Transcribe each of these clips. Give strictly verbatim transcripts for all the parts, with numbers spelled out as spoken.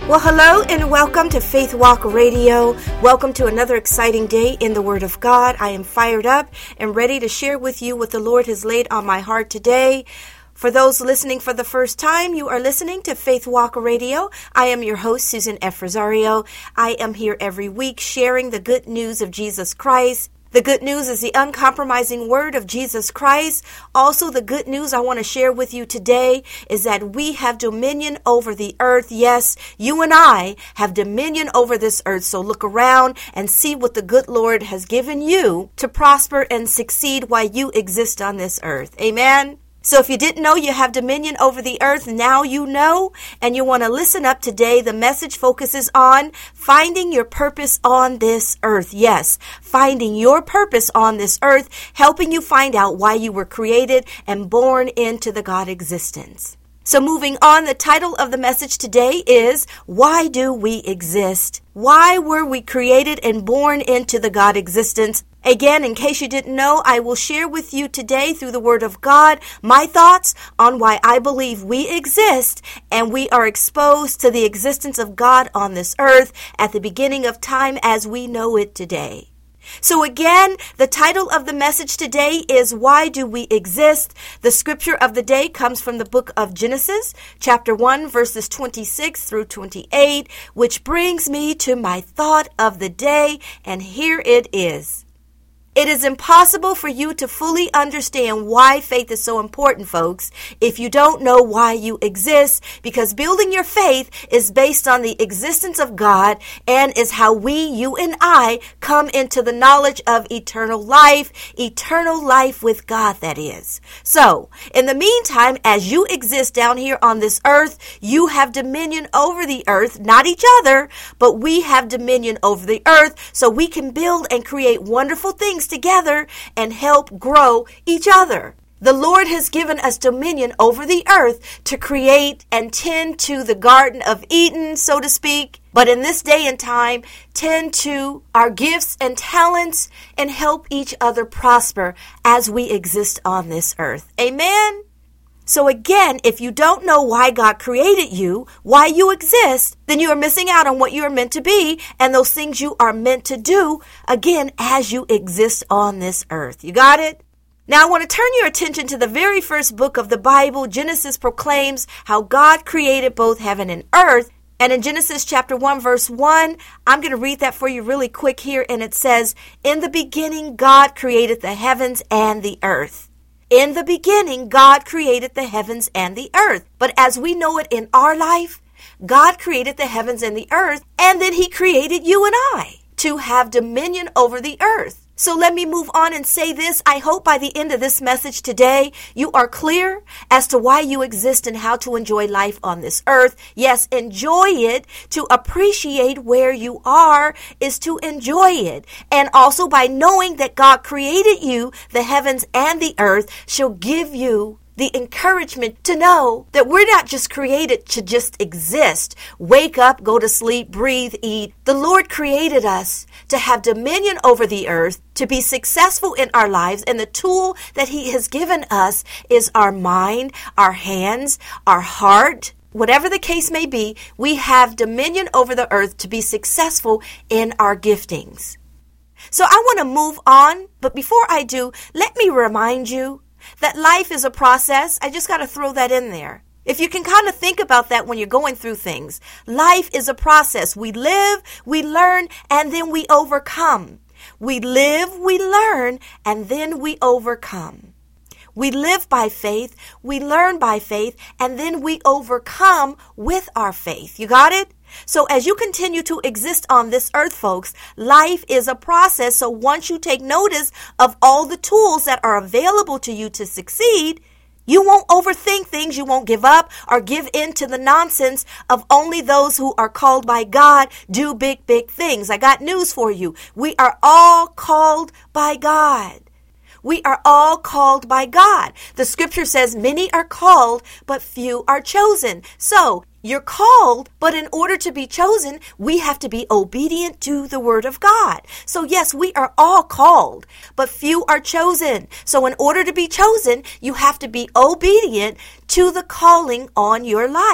Well, hello and welcome to Faith Walk Radio. Welcome to another exciting day in the Word of God. I am fired up and ready to share with you what the Lord has laid on my heart today. For those listening for the first time, you are listening to Faith Walk Radio. I am your host, Susan F. Rosario. I am here every week sharing the good news of Jesus Christ. The good news is the uncompromising word of Jesus Christ. Also, the good news I want to share with you today is that we have dominion over the earth. Yes, you and I have dominion over this earth. So look around and see what the good Lord has given you to prosper and succeed while you exist on this earth. Amen. So if you didn't know you have dominion over the earth, now you know, and you want to listen up today. The message focuses on finding your purpose on this earth. Yes, finding your purpose on this earth, helping you find out why you were created and born into the God existence. So moving on, the title of the message today is, Why Do We Exist? Why were we created and born into the God existence? Again, in case you didn't know, I will share with you today through the Word of God my thoughts on why I believe we exist and we are exposed to the existence of God on this earth at the beginning of time as we know it today. So again, the title of the message today is Why Do We Exist? The scripture of the day comes from the book of Genesis, chapter one, verses twenty-six through twenty-eight, which brings me to my thought of the day, and here it is. It is impossible for you to fully understand why faith is so important, folks, if you don't know why you exist, because building your faith is based on the existence of God and is how we, you and I, come into the knowledge of eternal life, eternal life with God, that is. So, in the meantime, as you exist down here on this earth, you have dominion over the earth, not each other, but we have dominion over the earth, so we can build and create wonderful things together and help grow each other. The Lord has given us dominion over the earth to create and tend to the Garden of Eden, so to speak. But in this day and time, tend to our gifts and talents and help each other prosper as we exist on this earth. Amen. So again, if you don't know why God created you, why you exist, then you are missing out on what you are meant to be and those things you are meant to do, again, as you exist on this earth. You got it? Now I want to turn your attention to the very first book of the Bible. Genesis proclaims how God created both heaven and earth. And in Genesis chapter one, verse one, I'm going to read that for you really quick here. And it says, "In the beginning, God created the heavens and the earth." In the beginning, God created the heavens and the earth. But as we know it in our life, God created the heavens and the earth, and then he created you and I to have dominion over the earth. So let me move on and say this. I hope by the end of this message today, you are clear as to why you exist and how to enjoy life on this earth. Yes, enjoy it. To appreciate where you are is to enjoy it. And also by knowing that God created you, the heavens and the earth, shall give you the encouragement to know that we're not just created to just exist, wake up, go to sleep, breathe, eat. The Lord created us to have dominion over the earth, to be successful in our lives, and the tool that he has given us is our mind, our hands, our heart. Whatever the case may be, we have dominion over the earth to be successful in our giftings. So I want to move on, but before I do, let me remind you that life is a process. I just got to throw that in there. If you can kind of think about that when you're going through things, life is a process. We live, we learn, and then we overcome. We live, we learn, and then we overcome. We live by faith, we learn by faith, and then we overcome with our faith. You got it? So as you continue to exist on this earth, folks, life is a process. So once you take notice of all the tools that are available to you to succeed, you won't overthink things. You won't give up or give in to the nonsense of only those who are called by God do big, big things. I got news for you. We are all called by God. We are all called by God. The scripture says many are called, but few are chosen. So you're called, but in order to be chosen, we have to be obedient to the word of God. So yes, we are all called, but few are chosen. So in order to be chosen, you have to be obedient to the calling on your life.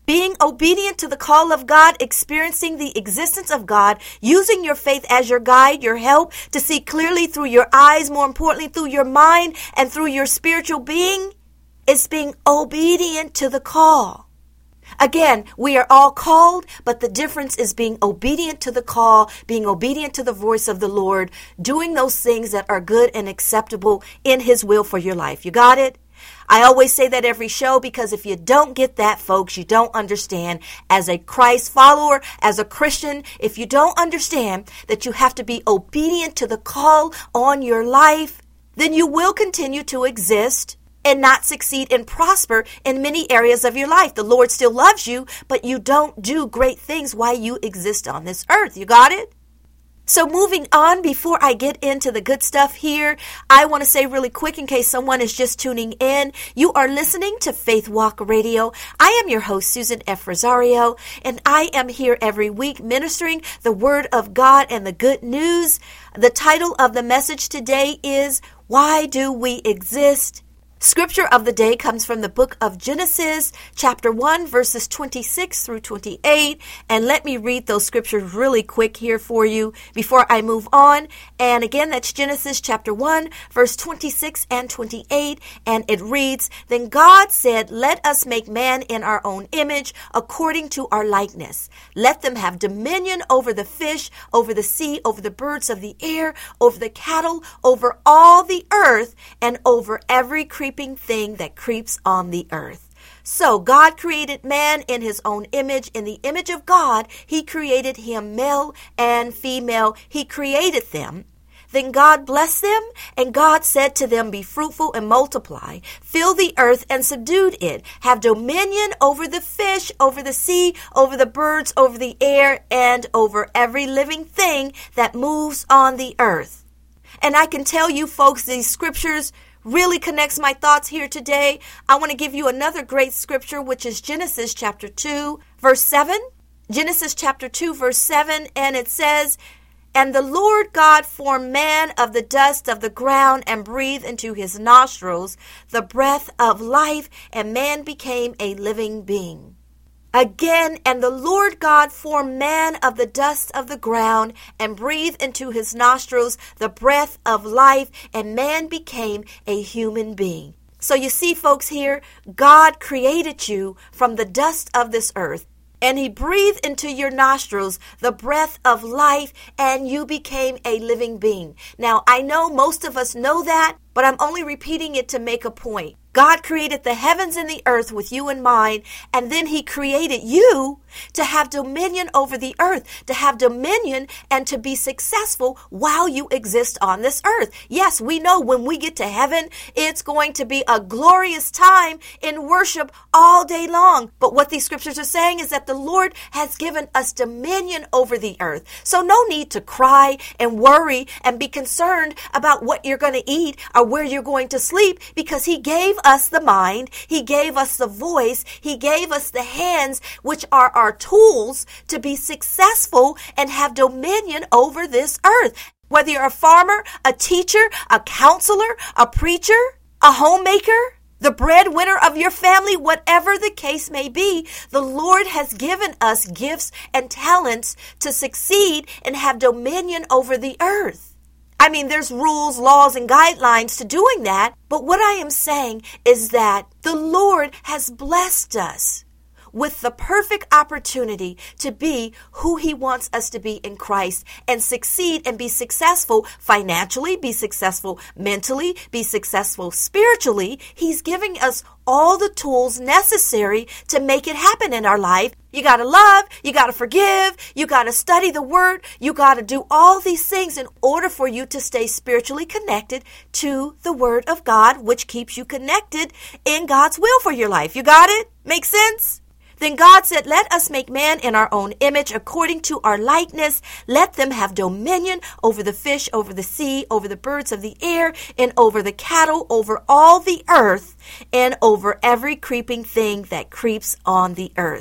Being obedient to the call of God, experiencing the existence of God, using your faith as your guide, your help to see clearly through your eyes, more importantly through your mind and through your spiritual being, is being obedient to the call. Again, we are all called, but the difference is being obedient to the call, being obedient to the voice of the Lord, doing those things that are good and acceptable in His will for your life. You got it? I always say that every show because if you don't get that, folks, you don't understand. As a Christ follower, as a Christian, if you don't understand that you have to be obedient to the call on your life, then you will continue to exist and not succeed and prosper in many areas of your life. The Lord still loves you, but you don't do great things while you exist on this earth. You got it? So moving on, before I get into the good stuff here, I want to say really quick in case someone is just tuning in, you are listening to Faith Walk Radio. I am your host, Susan F. Rosario, and I am here every week ministering the Word of God and the good news. The title of the message today is, Why Do We Exist? Scripture of the day comes from the book of Genesis, chapter one, verses twenty-six through twenty-eight. And let me read those scriptures really quick here for you before I move on. And again, that's Genesis chapter one, verse twenty-six and twenty-eight. And it reads, Then God said, Let us make man in our own image, according to our likeness. Let them have dominion over the fish, over the sea, over the birds of the air, over the cattle, over all the earth, and over every creature thing that creeps on the earth. So God created man in His own image. In the image of God, He created him male and female. He created them. Then God blessed them, and God said to them, Be fruitful and multiply, fill the earth and subdue it, have dominion over the fish, over the sea, over the birds, over the air, and over every living thing that moves on the earth. And I can tell you folks, these scriptures really connects my thoughts here today. I want to give you another great scripture, which is Genesis chapter two, verse seven. Genesis chapter two, verse seven, and it says, And the Lord God formed man of the dust of the ground and breathed into his nostrils the breath of life, and man became a living being. Again, and the Lord God formed man of the dust of the ground and breathed into his nostrils the breath of life, and man became a human being. So you see, folks, here, God created you from the dust of this earth, and He breathed into your nostrils the breath of life, and you became a living being. Now, I know most of us know that, but I'm only repeating it to make a point. God created the heavens and the earth with you in mind, and then He created you to have dominion over the earth, to have dominion and to be successful while you exist on this earth. Yes, we know when we get to heaven, it's going to be a glorious time in worship all day long. But what these scriptures are saying is that the Lord has given us dominion over the earth. So no need to cry and worry and be concerned about what you're going to eat or where you're going to sleep, because He gave us the mind, He gave us the voice, He gave us the hands, which are our tools to be successful and have dominion over this earth. Whether you're a farmer, a teacher, a counselor, a preacher, a homemaker, the breadwinner of your family, whatever the case may be, the Lord has given us gifts and talents to succeed and have dominion over the earth. I mean, there's rules, laws, and guidelines to doing that. But what I am saying is that the Lord has blessed us with the perfect opportunity to be who He wants us to be in Christ and succeed and be successful financially, be successful mentally, be successful spiritually. He's giving us all the tools necessary to make it happen in our life. You got to love, you got to forgive, you got to study the Word, you got to do all these things in order for you to stay spiritually connected to the Word of God, which keeps you connected in God's will for your life. You got it? Make sense? Then God said, Let us make man in our own image, according to our likeness. Let them have dominion over the fish, over the sea, over the birds of the air, and over the cattle, over all the earth, and over every creeping thing that creeps on the earth.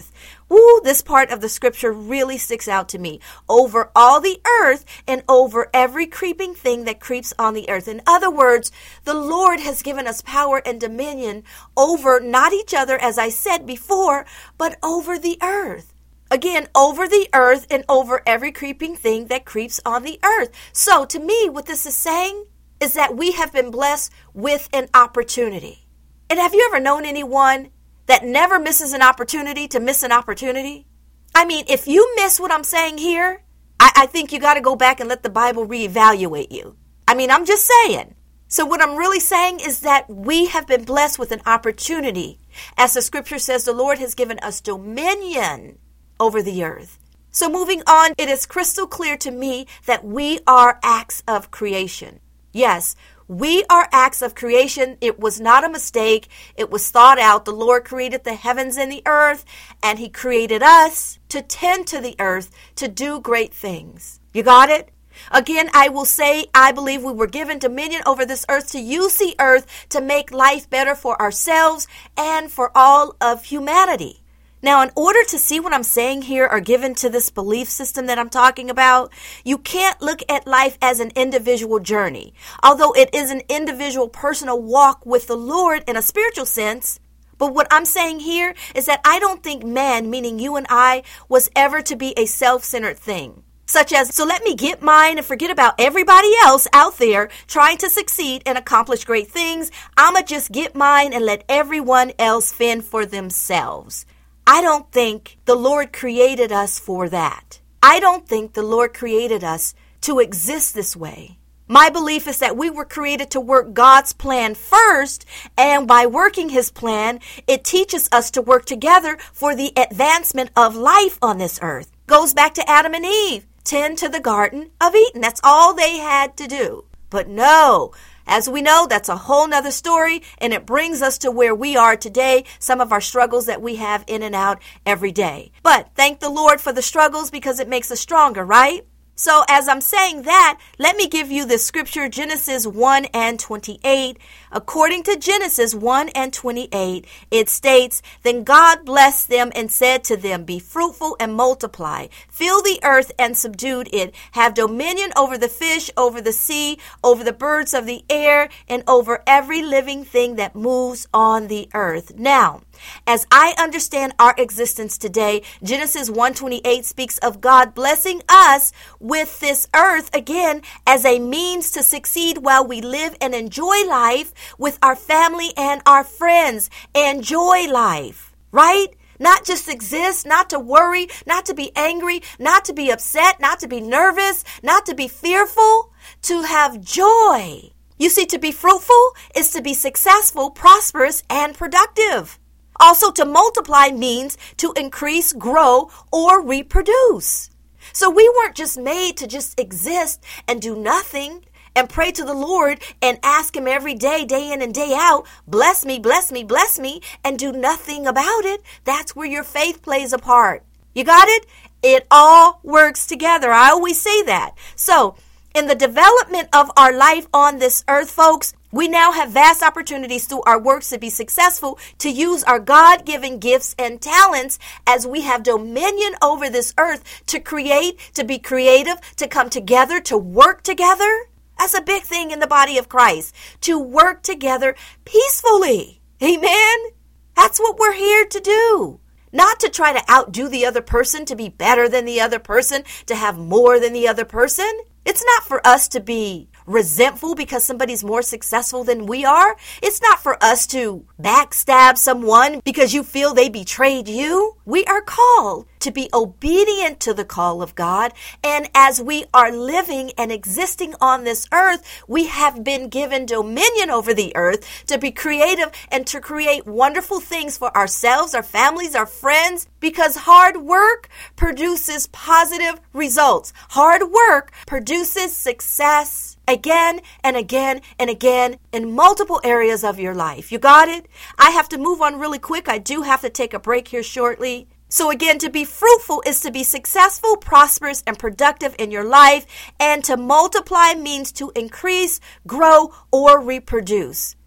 Ooh, this part of the scripture really sticks out to me. Over all the earth and over every creeping thing that creeps on the earth. In other words, the Lord has given us power and dominion over not each other, as I said before, but over the earth. Again, over the earth and over every creeping thing that creeps on the earth. So to me, what this is saying is that we have been blessed with an opportunity. And have you ever known anyone that never misses an opportunity to miss an opportunity? I mean, if you miss what I'm saying here, I, I think you got to go back and let the Bible reevaluate you. I mean, I'm just saying. So what I'm really saying is that we have been blessed with an opportunity. As the scripture says, the Lord has given us dominion over the earth. So moving on, it is crystal clear to me that we are acts of creation. Yes, we are acts of creation. It was not a mistake. It was thought out. The Lord created the heavens and the earth, and he created us to tend to the earth, to do great things. You got it? Again, I will say, I believe we were given dominion over this earth to use the earth to make life better for ourselves and for all of humanity. Now, in order to see what I'm saying here or given to this belief system that I'm talking about, you can't look at life as an individual journey. Although it is an individual personal walk with the Lord in a spiritual sense. But what I'm saying here is that I don't think man, meaning you and I, was ever to be a self-centered thing. Such as, so let me get mine and forget about everybody else out there trying to succeed and accomplish great things. I'ma just get mine and let everyone else fend for themselves. I don't think the Lord created us for that. I don't think the Lord created us to exist this way. My belief is that we were created to work God's plan first, and by working his plan, it teaches us to work together for the advancement of life on this earth. Goes back to Adam and Eve. Tend to the Garden of Eden. That's all they had to do. But no, as we know, that's a whole nother story, and it brings us to where we are today, some of our struggles that we have in and out every day. But thank the Lord for the struggles because it makes us stronger, right? So as I'm saying that, let me give you the scripture, Genesis one and twenty-eight. According to Genesis one and twenty-eight, it states, Then God blessed them and said to them, Be fruitful and multiply, fill the earth and subdue it, have dominion over the fish, over the sea, over the birds of the air, and over every living thing that moves on the earth. Now, as I understand our existence today, Genesis one twenty-eight speaks of God blessing us with this earth, again, as a means to succeed while we live and enjoy life with our family and our friends. Enjoy life, right? Not just exist, not to worry, not to be angry, not to be upset, not to be nervous, not to be fearful, to have joy. You see, to be fruitful is to be successful, prosperous, and productive. Also, to multiply means to increase, grow, or reproduce. So we weren't just made to just exist and do nothing and pray to the Lord and ask him every day, day in and day out, bless me, bless me, bless me, and do nothing about it. That's where your faith plays a part. You got it? It all works together. I always say that. So in the development of our life on this earth, folks, we now have vast opportunities through our works to be successful, to use our God-given gifts and talents as we have dominion over this earth to create, to be creative, to come together, to work together. That's a big thing in the body of Christ, to work together peacefully. Amen? That's what we're here to do. Not to try to outdo the other person, to be better than the other person, to have more than the other person. It's not for us to be resentful because somebody's more successful than we are. It's not for us to backstab someone because you feel they betrayed you. We are called to be obedient to the call of God. And as we are living and existing on this earth, we have been given dominion over the earth to be creative and to create wonderful things for ourselves, our families, our friends, because hard work produces positive results. Hard work produces success again and again and again in multiple areas of your life. You got it? I have to move on really quick. I do have to take a break here shortly. So again, to be fruitful is to be successful, prosperous, and productive in your life. And to multiply means to increase, grow, or reproduce.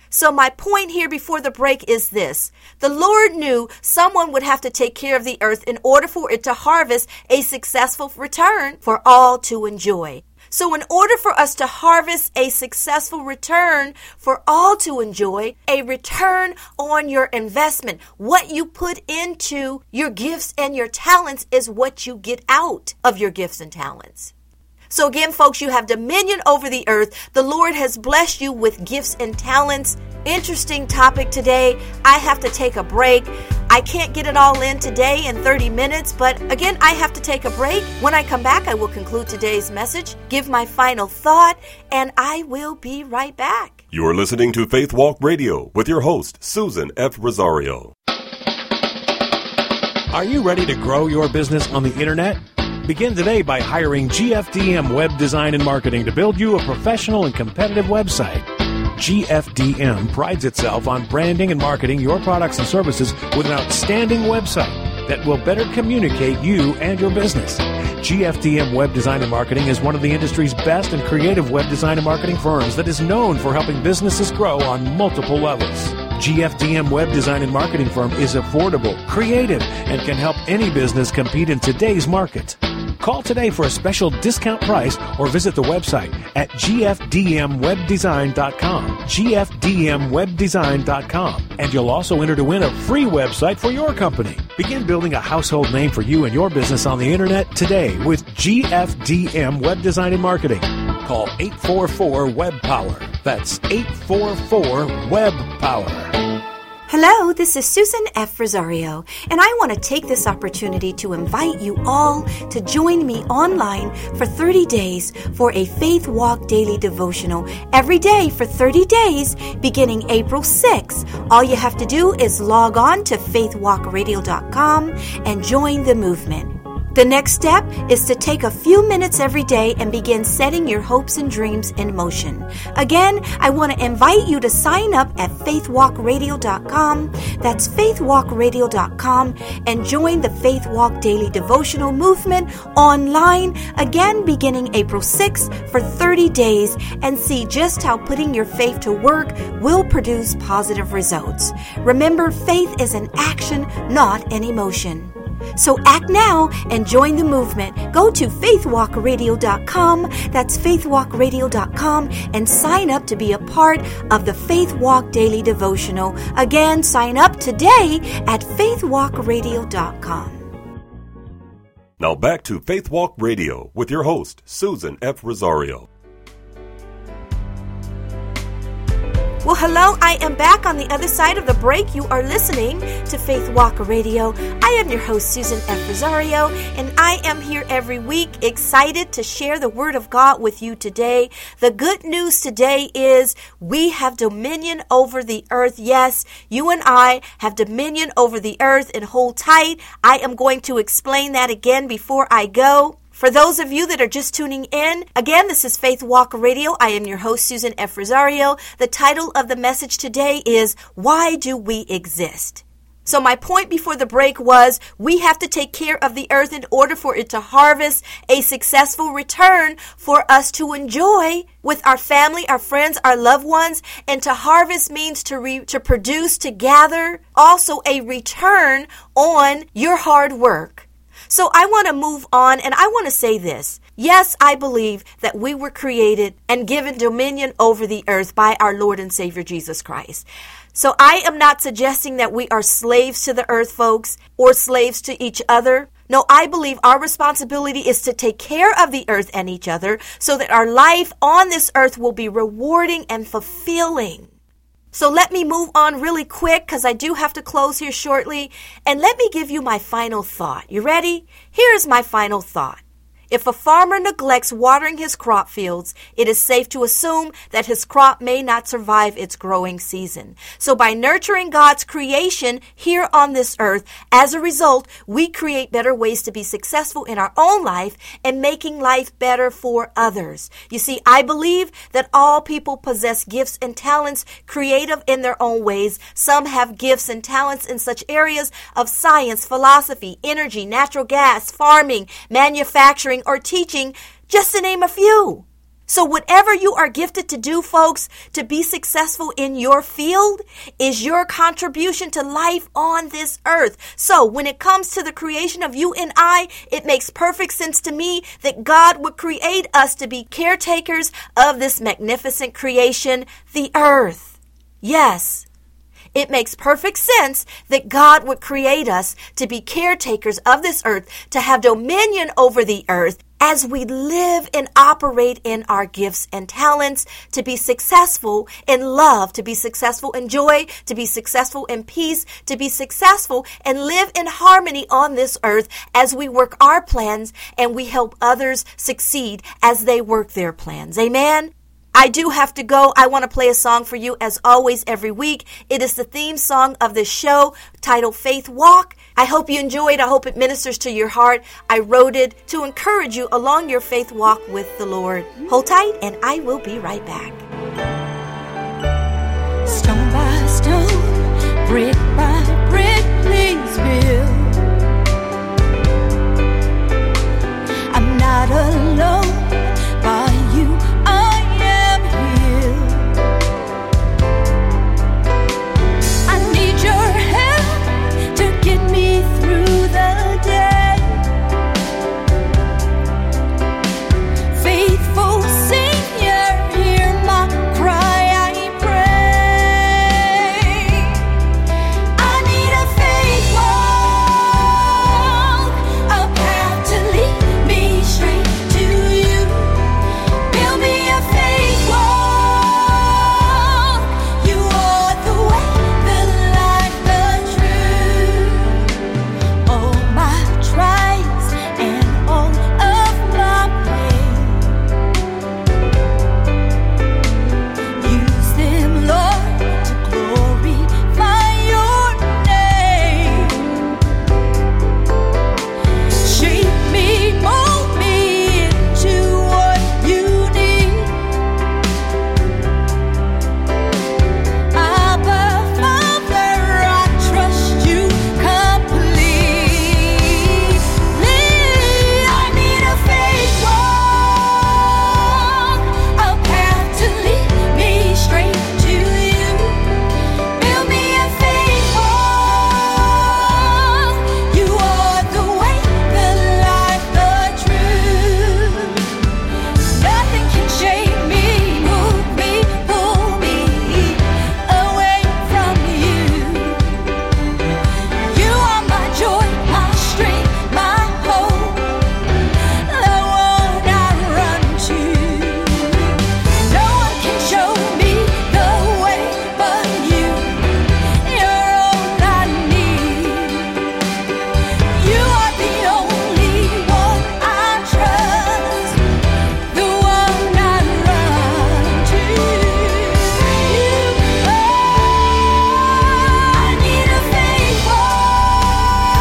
So my point here before the break is this. The Lord knew someone would have to take care of the earth in order for it to harvest a successful return for all to enjoy. So in order for us to harvest a successful return for all to enjoy, a return on your investment, what you put into your gifts and your talents is what you get out of your gifts and talents. So again, folks, you have dominion over the earth. The Lord has blessed you with gifts and talents. Interesting topic today. I have to take a break. I can't get it all in today in thirty minutes, but again, I have to take a break. When I come back, I will conclude today's message, give my final thought, and I will be right back. You are listening to Faith Walk Radio with your host, Susan F. Rosario. Are you ready to grow your business on the internet? Begin today by hiring G F D M Web Design and Marketing to build you a professional and competitive website. G F D M prides itself on branding and marketing your products and services with an outstanding website that will better communicate you and your business. G F D M Web Design and Marketing is one of the industry's best and creative web design and marketing firms that is known for helping businesses grow on multiple levels. G F D M Web Design and Marketing firm is affordable, creative, and can help any business compete in today's market. Call today for a special discount price or visit the website at g f d m web design dot com, g f d m web design dot com, and you'll also enter to win a free website for your company. Begin building a household name for you and your business on the internet today with G F D M Web Design and Marketing. Call eight four four web power. That's eight four four web power. Hello, this is Susan F. Rosario, and I want to take this opportunity to invite you all to join me online for thirty days for a Faith Walk Daily Devotional every day for thirty days beginning April sixth. All you have to do is log on to faith walk radio dot com and join the movement. The next step is to take a few minutes every day and begin setting your hopes and dreams in motion. Again, I want to invite you to sign up at faith walk radio dot com. That's faith walk radio dot com and join the Faith Walk Daily Devotional movement online, again beginning April sixth for thirty days, and see just how putting your faith to work will produce positive results. Remember, faith is an action, not an emotion. So act now and join the movement. Go to faith walk radio dot com, that's faith walk radio dot com, and sign up to be a part of the Faith Walk Daily Devotional. Again, sign up today at faith walk radio dot com. Now back to Faith Walk Radio with your host, Susan F. Rosario. Well, hello, I am back on the other side of the break. You are listening to Faith Walk Radio. I am your host, Susan F. Rosario, and I am here every week, excited to share the Word of God with you today. The good news today is we have dominion over the earth. Yes, you and I have dominion over the earth, and hold tight. I am going to explain that again before I go. For those of you that are just tuning in, again, this is Faith Walk Radio. I am your host, Susan F. Rosario. The title of the message today is, Why Do We Exist? So my point before the break was we have to take care of the earth in order for it to harvest a successful return for us to enjoy with our family, our friends, our loved ones. And to harvest means to re- to produce, to gather, also a return on your hard work. So I want to move on, and I want to say this. Yes, I believe that we were created and given dominion over the earth by our Lord and Savior Jesus Christ. So I am not suggesting that we are slaves to the earth, folks, or slaves to each other. No, I believe our responsibility is to take care of the earth and each other so that our life on this earth will be rewarding and fulfilling. So let me move on really quick because I do have to close here shortly. And let me give you my final thought. You ready? Here is my final thought. If a farmer neglects watering his crop fields, it is safe to assume that his crop may not survive its growing season. So by nurturing God's creation here on this earth, as a result, we create better ways to be successful in our own life and making life better for others. You see, I believe that all people possess gifts and talents, creative in their own ways. Some have gifts and talents in such areas of science, philosophy, energy, natural gas, farming, manufacturing, or teaching, just to name a few. So whatever you are gifted to do, folks, to be successful in your field is your contribution to life on this earth. So when it comes to the creation of you and I, it makes perfect sense to me that God would create us to be caretakers of this magnificent creation, the earth. Yes. It makes perfect sense that God would create us to be caretakers of this earth, to have dominion over the earth as we live and operate in our gifts and talents, to be successful in love, to be successful in joy, to be successful in peace, to be successful and live in harmony on this earth as we work our plans and we help others succeed as they work their plans. Amen? I do have to go. I want to play a song for you as always every week. It is the theme song of this show titled Faith Walk. I hope you enjoy it. I hope it ministers to your heart. I wrote it to encourage you along your faith walk with the Lord. Hold tight and I will be right back. Stone by stone, brick by brick, please build. I'm not alone, by you I am healed. I need your help to get me through the day. Faithful Savior, hear my cry, I pray. I need a faith walk, a path to lead me straight to you. Build me a faith walk. You are the way, the light, the truth. All my trials and all of my pain, use them, Lord, to glorify your name. Shape me, mold me into what you need. Abba, Father, I trust you completely. I need a faith walk, a path to lead me straight to you. Build me a faith walk. You are the way, the light, the truth. Nothing can shake me, move me, pull me away from you. You are my joy, my strength, my hope, the one I run to. No one can show me the way but you. You're all I need. You are the only one I trust, the one I run to. I need a faith walk,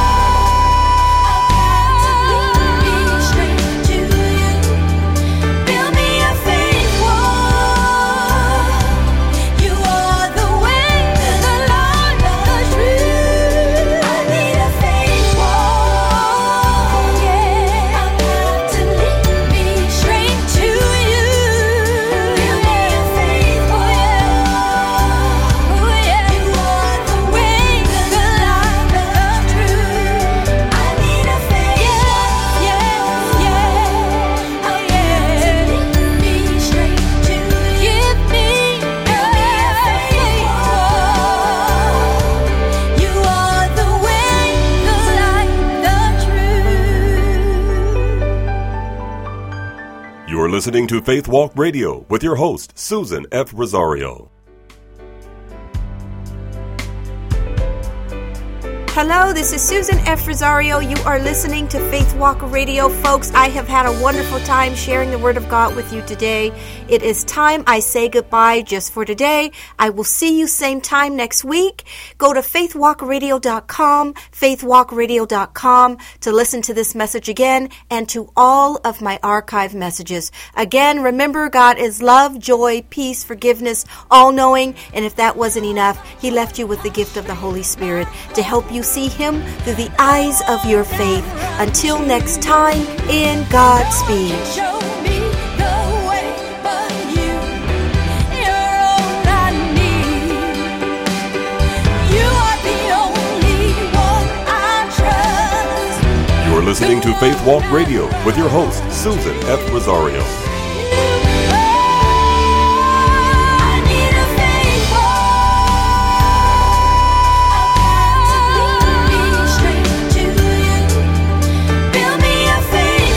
a path to lead me straight to you. Build me a faith walk. You are the way, the light, the truth. I need a faith walk, yeah, a path to lead me straight to you. Build me a faith walk, oh yeah. You are the way, the light, the truth. I need a faith walk, yeah, yeah, oh yeah, to lead me straight to you. Give me a faith walk. You are the way, the light, the truth. You're listening to Faith Walk Radio with your host, Susan F. Rosario. Hello, this is Susan F. Rosario. You are listening to Faith Walk Radio. Folks, I have had a wonderful time sharing the Word of God with you today. It is time I say goodbye just for today. I will see you same time next week. Go to faith walk radio dot com, faith walk radio dot com to listen to this message again and to all of my archive messages. Again, remember, God is love, joy, peace, forgiveness, all-knowing, and if that wasn't enough, He left you with the gift of the Holy Spirit to help you see Him through the eyes of your faith. Until next time, in Godspeed. Show me the way, listening to Faith Walk Radio with your host, Susan F. Rosario.